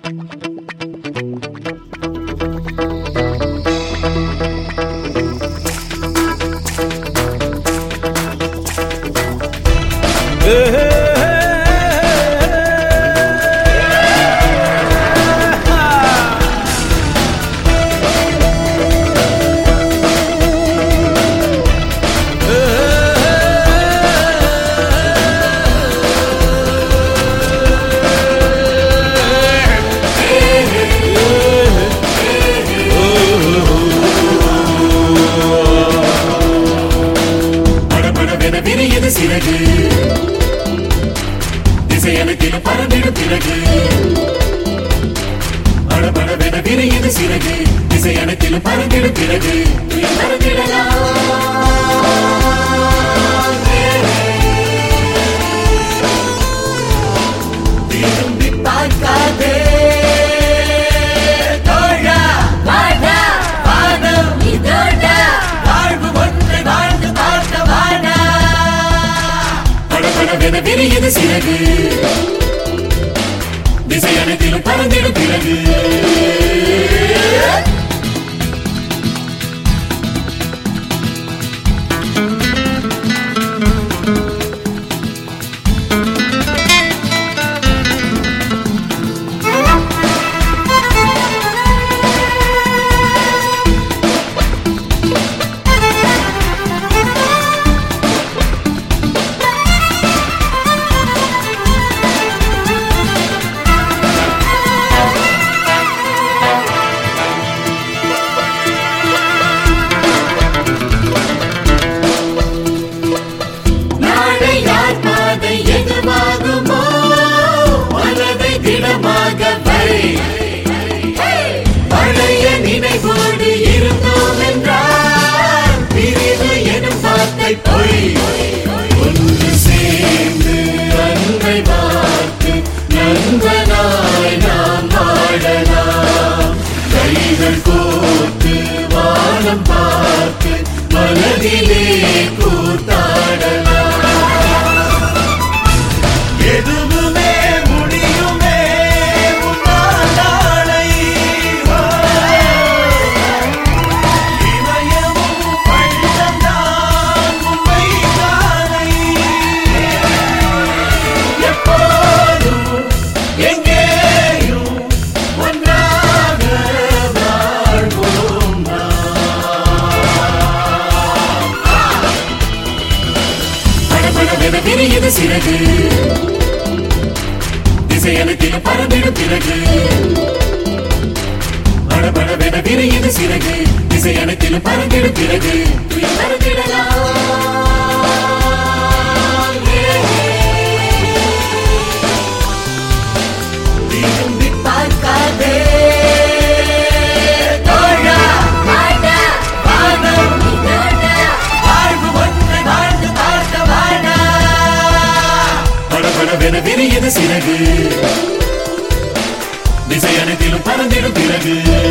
சிறகு திசையனுக்கில் பறந்திடும் பிறகு படபடவென விரையுது சிறகு திசையனுக்கில் பறந்திடும் பிறகு திரும்பி பார்க்காதே விரையுது சிறகு திசையனுக்கில் பறந்திடும் பிறகு பழைய நினைவோடு இருந்தோம் என்றால் பிரிவு எனும் வார்த்தை பொய் ஒன்று சேர்ந்து அன்பை பார்த்து நண்பனாய் நாம் வாழலாம் கைகள் கோர்த்து வானம் பார்த்து மனதிலே கூத்தாடலாம் எதுவுமே முடியுமே விரையுது சிறகு திசையனுக்கில் பறந்திடும் பிறகு படபடவென விரையுது சிறகு திசையனுக்கில் பறந்திடும் பிறகு திரும்பி பார்க்காதே விரையுது சிறகு திசையனுக்கில் பறந்திடும் பிறகு